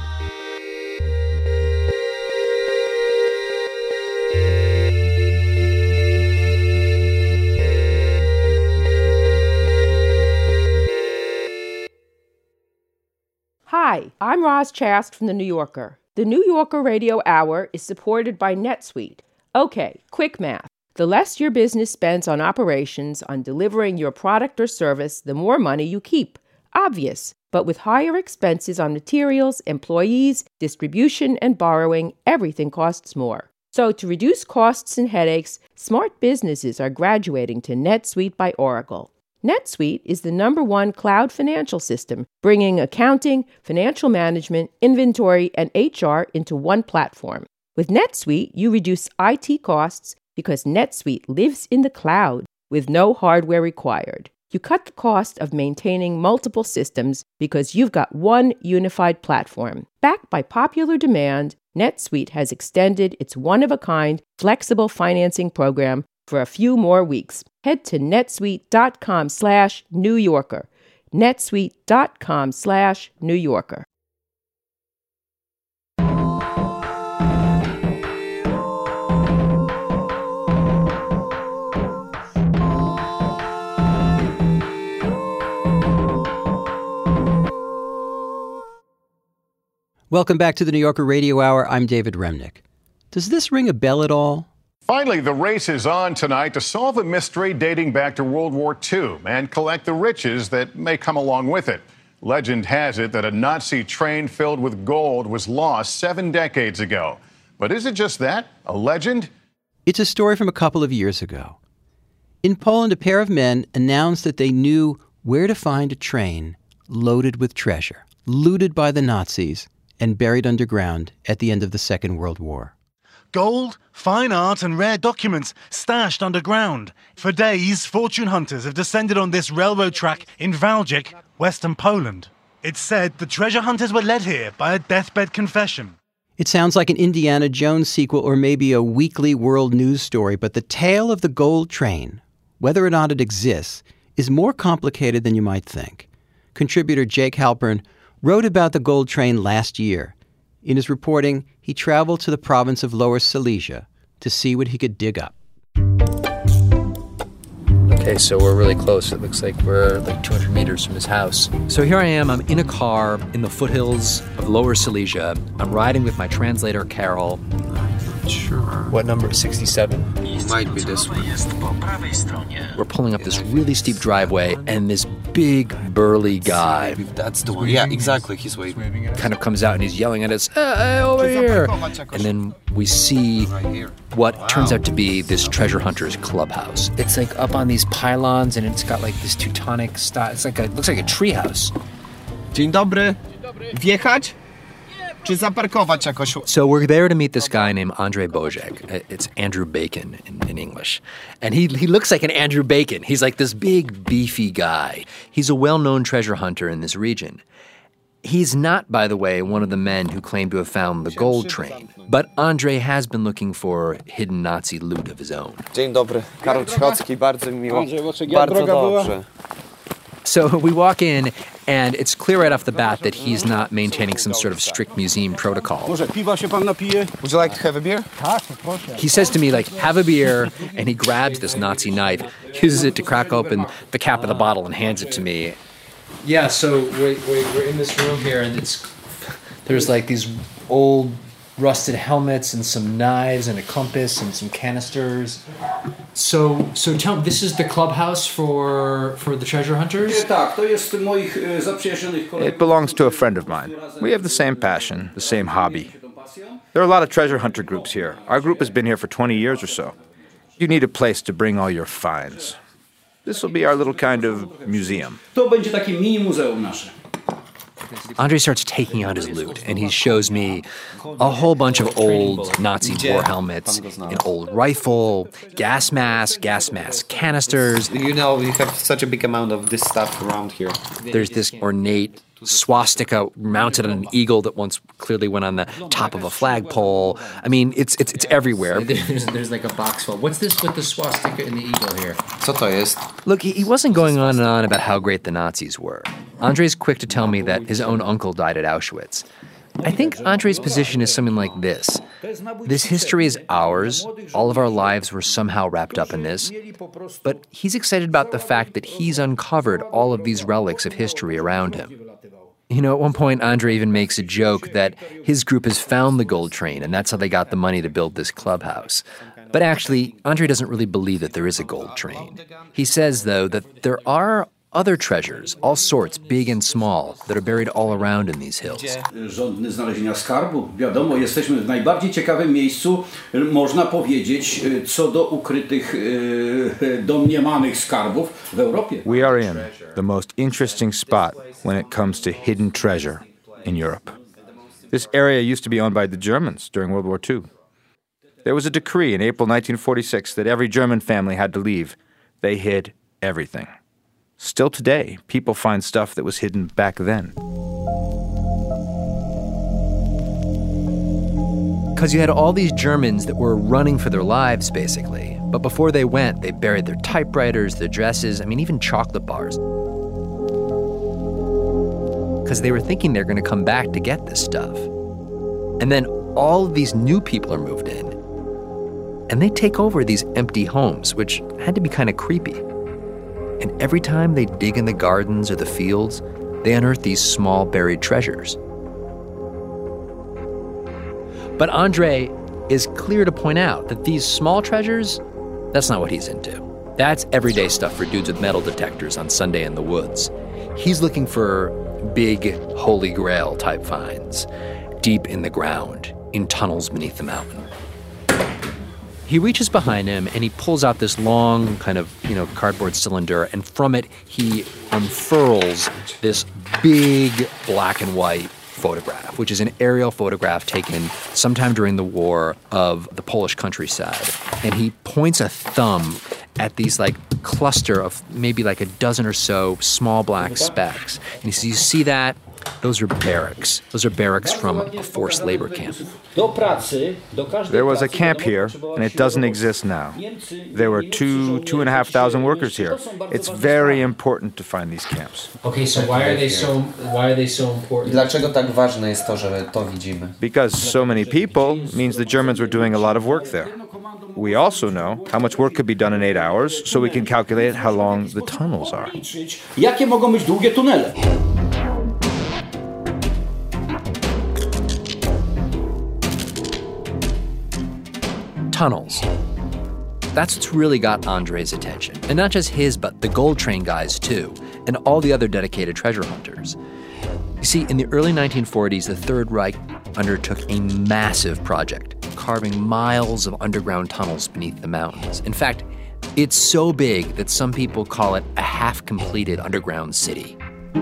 Hi, I'm Roz Chast from The New Yorker. The New Yorker Radio Hour is supported by NetSuite. Okay, quick math. The less your business spends on operations, on delivering your product or service, the more money you keep. Obvious. But with higher expenses on materials, employees, distribution, and borrowing, everything costs more. So to reduce costs and headaches, smart businesses are graduating to NetSuite by Oracle. NetSuite is the number one cloud financial system, bringing accounting, financial management, inventory, and H R into one platform. With NetSuite, you reduce I T costs because NetSuite lives in the cloud with no hardware required. You cut the cost of maintaining multiple systems because you've got one unified platform. Backed by popular demand, NetSuite has extended its one-of-a-kind flexible financing program for a few more weeks. Head to netsuite.com slash New Yorker. netsuite.com slash New Yorker. Welcome back to the New Yorker Radio Hour. I'm David Remnick. Does this ring a bell at all? Finally, the race is on tonight to solve a mystery dating back to World War Two and collect the riches that may come along with it. Legend has it that a Nazi train filled with gold was lost seven decades ago. But is it just that? A legend? It's a story from a couple of years ago. In Poland, a pair of men announced that they knew where to find a train loaded with treasure, looted by the Nazis, and buried underground at the end of the Second World War. Gold, fine art, and rare documents stashed underground. For days, fortune hunters have descended on this railroad track in Wałbrzych, western Poland. It's said the treasure hunters were led here by a deathbed confession. It sounds like an Indiana Jones sequel or maybe a weekly world news story, but the tale of the gold train, whether or not it exists, is more complicated than you might think. Contributor Jake Halpern wrote about the gold train last year. In his reporting, he traveled to the province of Lower Silesia to see what he could dig up. The Okay, so we're really close. It looks like we're like two hundred meters from his house. So here I am. I'm in a car in the foothills of Lower Silesia. I'm riding with my translator, Carol. Sure. What number? sixty-seven? Might be this one. We're pulling up this really steep driveway, and this big, burly guy. That's the one. Yeah, exactly. He's waving. Kind of comes out and he's yelling at us, hey, over here. And then we see what turns out to be this treasure hunter's clubhouse. It's like up on these pylons, and it's got like this Teutonic style. It's like a, it looks like a treehouse. Dzień dobry. Wjechać? Czy zaparkować jakoś? So we're there to meet this guy named Andrzej Boziek. It's Andrew Bacon in, in English. And he he looks like an Andrew Bacon. He's like this big, beefy guy. He's a well-known treasure hunter in this region. He's not, by the way, one of the men who claim to have found the gold train. But Andrzej has been looking for hidden Nazi loot of his own. Dzień dobry. Karol Cichocki, bardzo miło. Bardzo dobrze. So we walk in, and it's clear right off the bat that he's not maintaining some sort of strict museum protocol. Would you like to have a beer? He says to me, like, have a beer, and he grabs this Nazi knife, uses it to crack open the cap of the bottle, and hands it to me. Yeah, so we're, we're in this room here, and it's there's like these old rusted helmets and some knives and a compass and some canisters. So, so tell me, this is the clubhouse for for the treasure hunters? It belongs to a friend of mine. We have the same passion, the same hobby. There are a lot of treasure hunter groups here. Our group has been here for twenty years or so. You need a place to bring all your finds. This will be our little kind of museum. To będzie takie mini muzeum nasze. Andrzej starts taking out his loot, and he shows me a whole bunch of old Nazi war helmets, an old rifle, gas mask, gas mask canisters. You know, we have such a big amount of this stuff around here. There's this ornate swastika mounted on an eagle that once clearly went on the top of a flagpole. I mean, it's it's it's everywhere. There's, there's like a box full. What's this with the swastika and the eagle here? Co to jest? Look, he, he wasn't going on and on about how great the Nazis were. Andrzej's quick to tell me that his own uncle died at Auschwitz. I think Andrzej's position is something like this. This history is ours. All of our lives were somehow wrapped up in this. But he's excited about the fact that he's uncovered all of these relics of history around him. You know, at one point, Andrzej even makes a joke that his group has found the gold train, and that's how they got the money to build this clubhouse. But actually, Andrzej doesn't really believe that there is a gold train. He says, though, that there are other treasures, all sorts, big and small, that are buried all around in these hills. Żądny znalezienia skarbu. Wiadomo, jesteśmy w najbardziej ciekawym miejscu, można powiedzieć, co do ukrytych, domniemanych skarbów w Europie. We are in the most interesting spot when it comes to hidden treasure in Europe. This area used to be owned by the Germans during World War Two. There was a decree in April nineteen forty-six that every German family had to leave. They hid everything. Still today, people find stuff that was hidden back then. Because you had all these Germans that were running for their lives, basically. But before they went, they buried their typewriters, their dresses, I mean, even chocolate bars. Because they were thinking they're going to come back to get this stuff. And then all of these new people are moved in. And they take over these empty homes, which had to be kind of creepy. And every time they dig in the gardens or the fields, they unearth these small buried treasures. But Andrzej is clear to point out that these small treasures, that's not what he's into. That's everyday stuff for dudes with metal detectors on Sunday in the woods. He's looking for big, holy grail type finds, deep in the ground, in tunnels beneath the mountain. He reaches behind him and he pulls out this long kind of, you know, cardboard cylinder, and from it he unfurls this big black and white photograph, which is an aerial photograph taken sometime during the war of the Polish countryside. And he points a thumb at these like cluster of maybe like a dozen or so small black specks. And he says, you see that? Those are barracks. Those are barracks from a forced labor camp. There was a camp here, and it doesn't exist now. There were two, two and a half thousand workers here. It's very important to find these camps. Okay, so why are they so why are they so important? Dlaczego tak ważne jest to, że to widzimy? Because so many people means the Germans were doing a lot of work there. We also know how much work could be done in eight hours, so we can calculate how long the tunnels are. Jakie mogą być długie tunele? Tunnels. That's what's really got Andre's attention. And not just his, but the Gold Train guys, too, and all the other dedicated treasure hunters. You see, in the early nineteen forties, the Third Reich undertook a massive project, carving miles of underground tunnels beneath the mountains. In fact, it's so big that some people call it a half-completed underground city.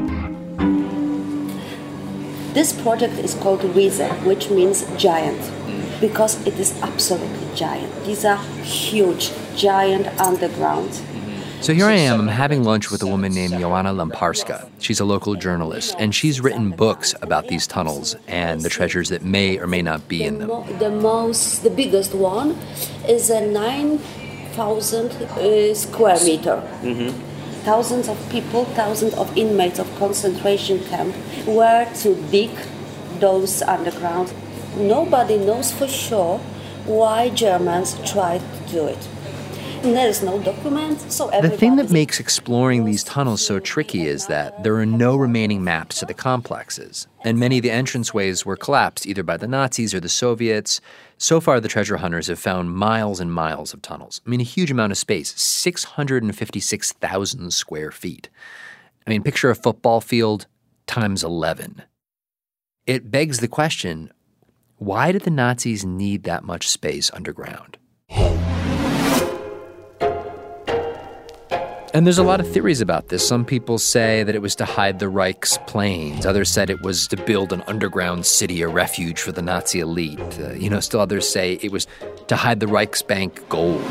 This project is called Riese, which means giant, because it is absolutely giant. These are huge, giant underground. So here I am, I'm having lunch with a woman named Joanna Lamparska. She's a local journalist, and she's written books about these tunnels and the treasures that may or may not be The, in them. mo- the most, the biggest one is a nine thousand uh, square meter. Thousands of people, thousands of inmates of concentration camp were to dig those underground. Nobody knows for sure why Germans tried to do it. And there is no document, so The thing that everybody- makes exploring these tunnels so tricky is that there are no remaining maps to the complexes, and many of the entranceways were collapsed either by the Nazis or the Soviets. So far, the treasure hunters have found miles and miles of tunnels. I mean, a huge amount of space, six hundred fifty-six thousand square feet. I mean, picture a football field times eleven. It begs the question, why did the Nazis need that much space underground? And there's a lot of theories about this. Some people say that it was to hide the Reich's planes. Others said it was to build an underground city, a refuge for the Nazi elite. Uh, you know, still others say it was to hide the Reichsbank gold.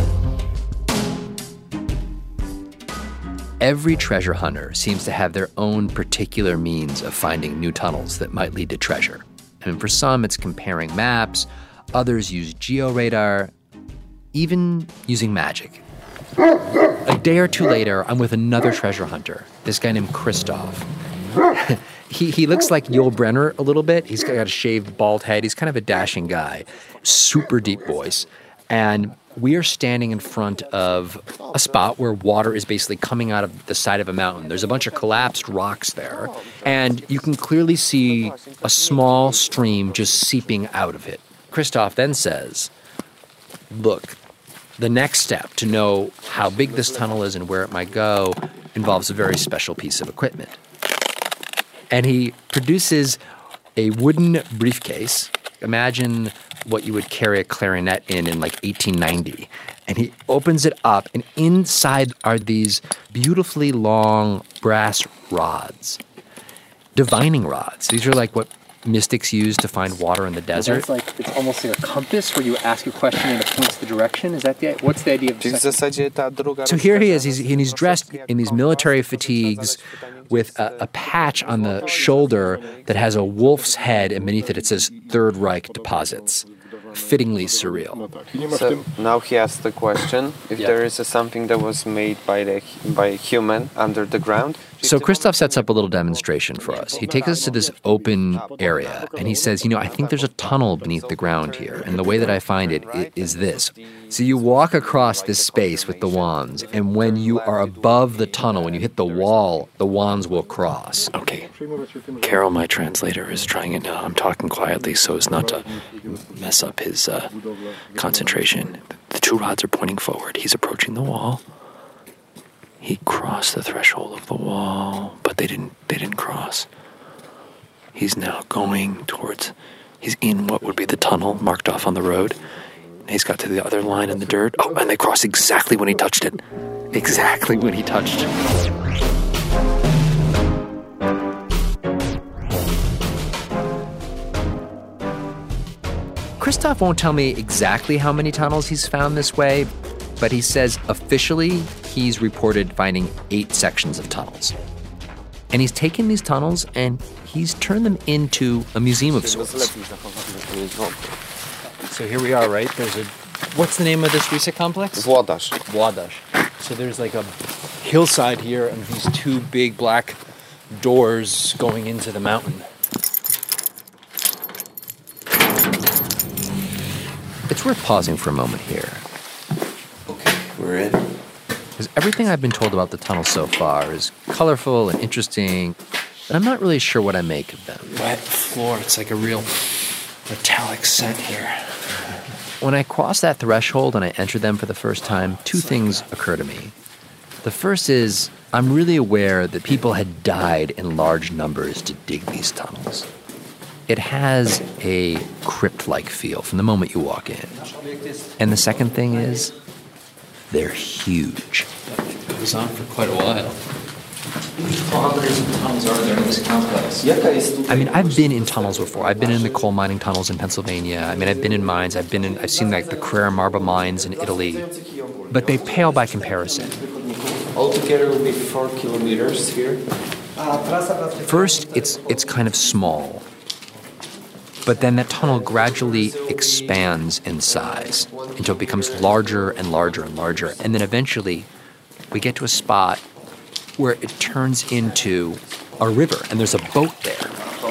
Every treasure hunter seems to have their own particular means of finding new tunnels that might lead to treasure. And for some, it's comparing maps. Others use georadar, even using magic. A day or two later, I'm with another treasure hunter, this guy named Christoph. he, he looks like Yul Brynner a little bit. He's got a shaved bald head. He's kind of a dashing guy, super deep voice. And we are standing in front of a spot where water is basically coming out of the side of a mountain. There's a bunch of collapsed rocks there, and you can clearly see a small stream just seeping out of it. Christoph then says, look, the next step to know how big this tunnel is and where it might go involves a very special piece of equipment. And he produces a wooden briefcase. Imagine what you would carry a clarinet in in like eighteen ninety. And he opens it up, and inside are these beautifully long brass rods, divining rods. These are like what mystics use to find water in the desert. It's like it's almost like a compass where you ask a question and it points the direction. Is that the what's the idea of the So here he is, he's, and he's dressed in these military fatigues with a, a patch on the shoulder that has a wolf's head, and beneath it it says Third Reich Deposits. Fittingly surreal. So now he asks the question, if Yeah. there is a something that was made by the by a human under the ground. So Christoph sets up a little demonstration for us. He takes us to this open area, and he says, you know, I think there's a tunnel beneath the ground here, and the way that I find it i- is this. So you walk across this space with the wands, and when you are above the tunnel, when you hit the wall, the wands will cross. Okay. Carol, my translator, is trying it now. I'm talking quietly so as not to mess up his uh, concentration. The two rods are pointing forward. He's approaching the wall. He crossed the threshold of the wall, but they didn't they didn't cross. He's now going towards, he's in what would be the tunnel marked off on the road. He's got to the other line in the dirt. Oh, and they crossed exactly when he touched it. Exactly when he touched it. Christoph won't tell me exactly how many tunnels he's found this way, but he says officially he's reported finding eight sections of tunnels. And he's taken these tunnels and he's turned them into a museum of sorts. So here we are, right? There's a, what's the name of this Riese complex? Włodarz. Włodarz. So there's like a hillside here and these two big black doors going into the mountain. It's worth pausing for a moment here. Okay, we're in. Because everything I've been told about the tunnel so far is colorful and interesting, but I'm not really sure what I make of them. Wet floor, it's like a real metallic scent here. When I cross that threshold and I enter them for the first time, two things occur to me. The first is I'm really aware that people had died in large numbers to dig these tunnels. It has a crypt-like feel from the moment you walk in. And the second thing is, they're huge. It goes on for quite a while. How many tunnels are there in this complex? I mean, I've been in tunnels before. I've been in the coal mining tunnels in Pennsylvania. I mean, I've been in mines. I've been in, I've seen like the Carrara Marble mines in Italy. But they pale by comparison. Altogether will be four kilometers here. First, it's it's kind of small. But then that tunnel gradually expands in size until it becomes larger and larger and larger. And then eventually we get to a spot where it turns into a river, and there's a boat there.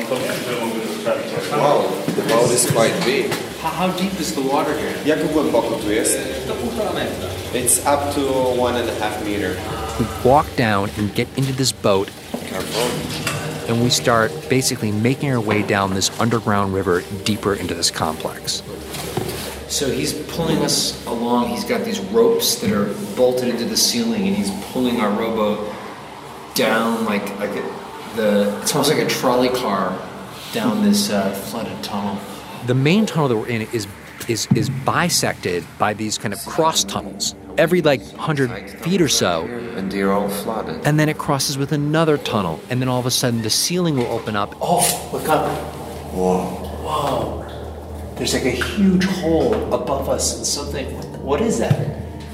Wow, the boat is quite big. How, how deep is the water here? Jak głęboko tu jest? It's up to one and a half meter. We walk down and get into this boat. Careful. And we start basically making our way down this underground river deeper into this complex. So he's pulling us along. He's got these ropes that are bolted into the ceiling, and he's pulling our rowboat down like like a, the. It's almost like a trolley car down this uh, flooded tunnel. The main tunnel that we're in is is is bisected by these kind of cross tunnels. Every like hundred feet or so. And they're all flooded. And then it crosses with another tunnel, and then all of a sudden the ceiling will open up. Oh, look up. Whoa. Whoa. There's like a huge hole above us and something. What is that?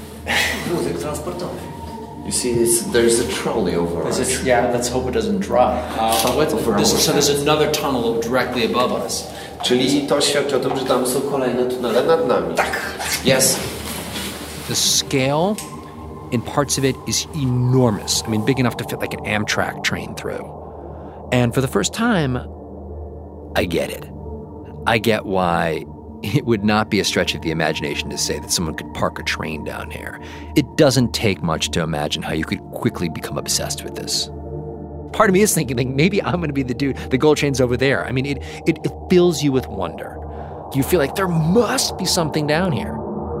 You see, this, there's a trolley over there's us. A tr- yeah, let's hope it doesn't dry. Uh, what, this, so there's another tunnel directly above us. Czyli to świadczy o tym, że tam są kolejne tunele nad nami. Tak. Yes. The scale in parts of it is enormous. I mean, big enough to fit like an Amtrak train through. And for the first time, I get it. I get why it would not be a stretch of the imagination to say that someone could park a train down here. It doesn't take much to imagine how you could quickly become obsessed with this. Part of me is thinking, like, maybe I'm going to be the dude, the gold chain's over there. I mean, it, it, it fills you with wonder. You feel like there must be something down here.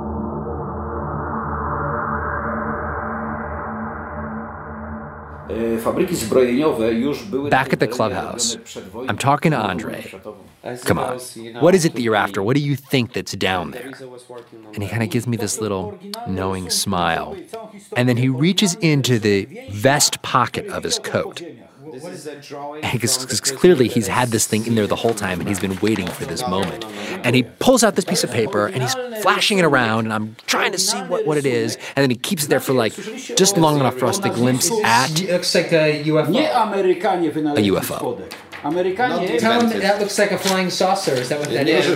Back at the clubhouse, I'm talking to Andre. Come on, what is it that you're after? What do you think that's down there? And he kind of gives me this little knowing smile. And then he reaches into the vest pocket of his coat. Because clearly he's had this thing in there the whole time and he's been waiting for this moment. And he pulls out this piece of paper and he's flashing it around and I'm trying to see what, what it is. And then he keeps it there for like just long enough for us to glimpse at it looks like a U F O. A U F O. Tell him that looks like a flying saucer. Is that what that is?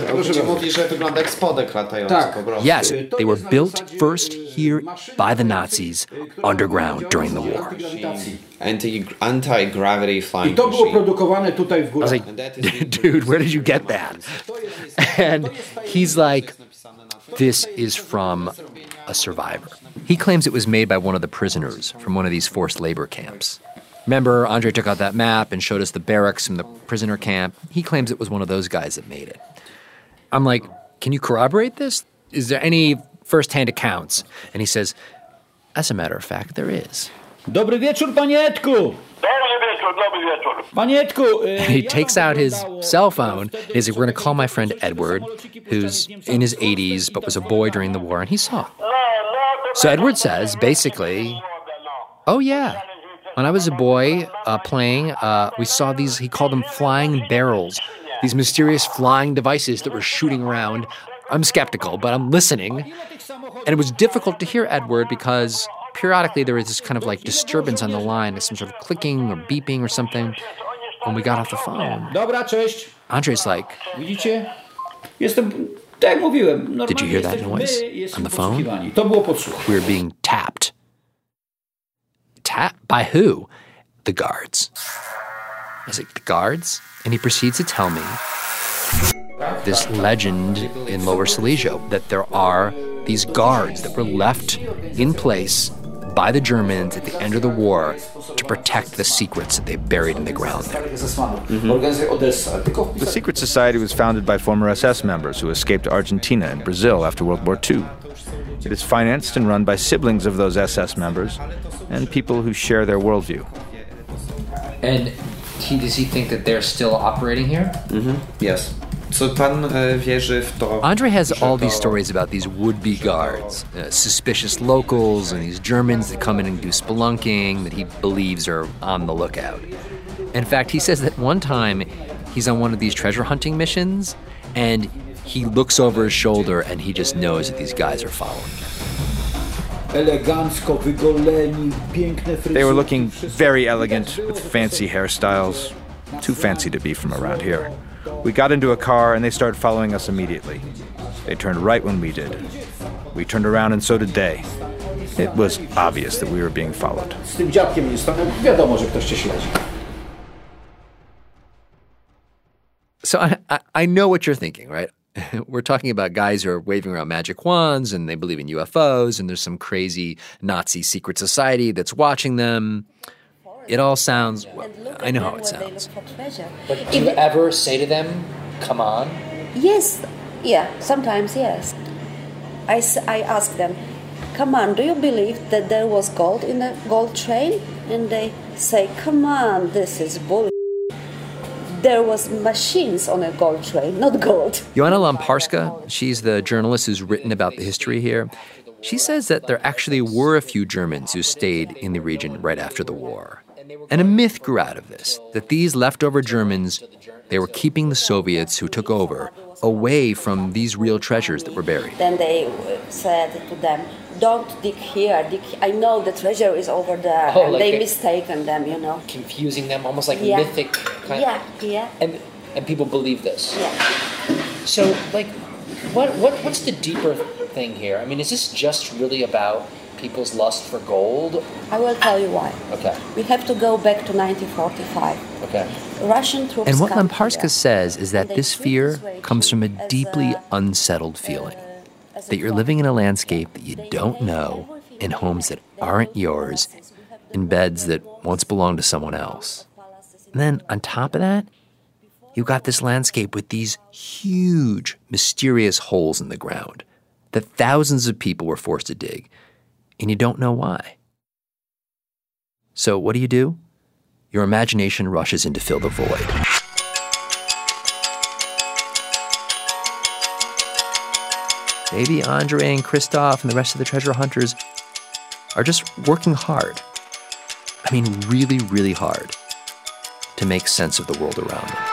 Yes, they were built first here by the Nazis underground during the war. Anti, anti-gravity flying machine. I was like, dude, where did you get that? And he's like, this is from a survivor. He claims it was made by one of the prisoners from one of these forced labor camps. Remember, Andre took out that map and showed us the barracks from the prisoner camp. He claims it was one of those guys that made it. I'm like, can you corroborate this? Is there any first-hand accounts? And he says, as a matter of fact, there is. Dobry wieczór, panie Edku! Panie Edku! And he takes out his cell phone and he's like, we're going to call my friend Edward, who's in his eighties but was a boy during the war, and he saw it. So Edward says, basically, oh yeah, when I was a boy uh, playing, uh, we saw these, he called them flying barrels, these mysterious flying devices that were shooting around. I'm skeptical, but I'm listening. And it was difficult to hear Edward because periodically there was this kind of like disturbance on the line, some sort of clicking or beeping or something. When we got off the phone, Dobra, cześć. Andre's like, Widzicie? Jestem, tak jak mówiłem. Did you hear that noise on the phone? To było podsłuch. We were being tapped. Tapped? By who? The guards. I was like, the guards? And he proceeds to tell me. this legend in Lower Silesia that there are these guards that were left in place by the Germans at the end of the war to protect the secrets that they buried in the ground there. Mm-hmm. The secret society was founded by former S S members who escaped to Argentina and Brazil after World War Two. It is financed and run by siblings of those S S members and people who share their worldview. And he, does he think that they're still operating here? Mm-hmm. Yes. So pan wierzy w to. Andre has all these stories about these would-be guards, uh, suspicious locals, and these Germans that come in and do spelunking that he believes are on the lookout. In fact, he says that one time he's on one of these treasure hunting missions, and he looks over his shoulder and he just knows that these guys are following him. They were looking very elegant with fancy hairstyles, too fancy to be from around here. We got into a car and they started following us immediately. They turned right when we did. We turned around and so did they. It was obvious that we were being followed. So I, I, I know what you're thinking, right? We're talking about guys who are waving around magic wands and they believe in U F Os and there's some crazy Nazi secret society that's watching them. It all sounds, well, I know how it sounds. But do you ever say to them, come on? Yes, yeah, sometimes yes. I, s- I ask them, come on, do you believe that there was gold in the gold train? And they say, come on, this is bull. There was machines on a gold train, not gold. Joanna Lamparska, she's the journalist who's written about the history here. She says that there actually were a few Germans who stayed in the region right after the war. And a myth grew out of this, that these leftover Germans, they were keeping the Soviets who took over away from these real treasures that were buried. Then they said to them, don't dig here, dig here. I know the treasure is over there. Oh, and like they it, mistaken them, you know. Confusing them, almost like yeah. mythic kind yeah, of. Yeah, yeah. And and people believe this. Yeah. So, like, what what what's the deeper thing here? I mean, is this just really about people's lust for gold? I will tell you why. Okay. We have to go back to nineteen forty-five. Okay. Russian troops. And what come Lamparska here. says is that this fear comes from a deeply unsettled feeling. That you're living in a landscape that you don't know, in homes that aren't yours, in beds that once belonged to someone else. And then on top of that, you've got this landscape with these huge, mysterious holes in the ground that thousands of people were forced to dig, and you don't know why. So what do you do? Your imagination rushes in to fill the void. Maybe Andre and Christoph and the rest of the treasure hunters are just working hard. I mean, really, really hard to make sense of the world around them.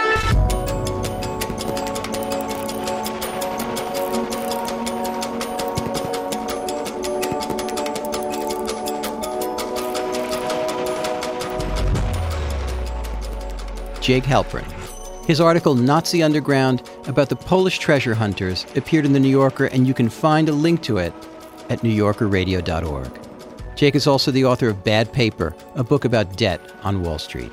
Jake Halpern. His article, Nazi Underground, about the Polish treasure hunters, appeared in The New Yorker, and you can find a link to it at new yorker radio dot org. Jake is also the author of Bad Paper, a book about debt on Wall Street.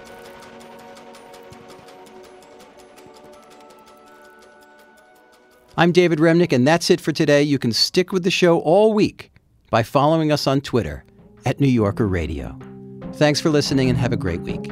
I'm David Remnick, and that's it for today. You can stick with the show all week by following us on Twitter at New Yorker Radio. Thanks for listening and have a great week.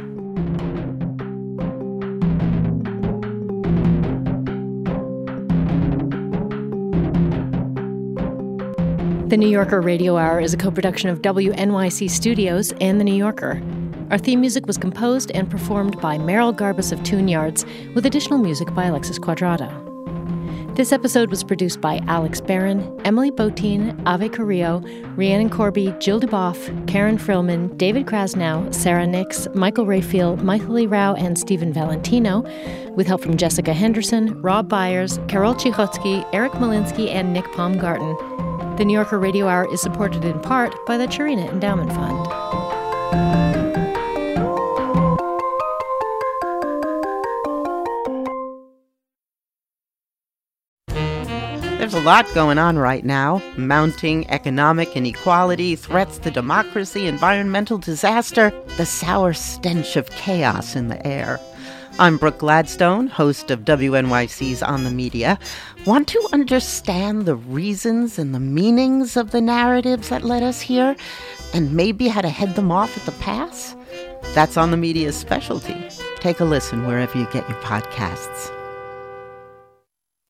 The New Yorker Radio Hour is a co-production of W N Y C Studios and The New Yorker. Our theme music was composed and performed by Meryl Garbus of Tune Yards, with additional music by Alexis Quadrado. This episode was produced by Alex Barron, Emily Botine, Ave Carrillo, Rhiannon Corby, Jill Duboff, Karen Frillman, David Krasnow, Sarah Nix, Michael Rayfield, Michael Lee Rao, and Stephen Valentino, with help from Jessica Henderson, Rob Byers, Karol Chichotsky, Eric Malinsky, and Nick Baumgarten. The New Yorker Radio Hour is supported in part by the Churina Endowment Fund. There's a lot going on right now. Mounting economic inequality, threats to democracy, environmental disaster, the sour stench of chaos in the air. I'm Brooke Gladstone, host of W N Y C's On the Media. Want to understand the reasons and the meanings of the narratives that led us here, and maybe how to head them off at the pass? That's On the Media's specialty. Take a listen wherever you get your podcasts.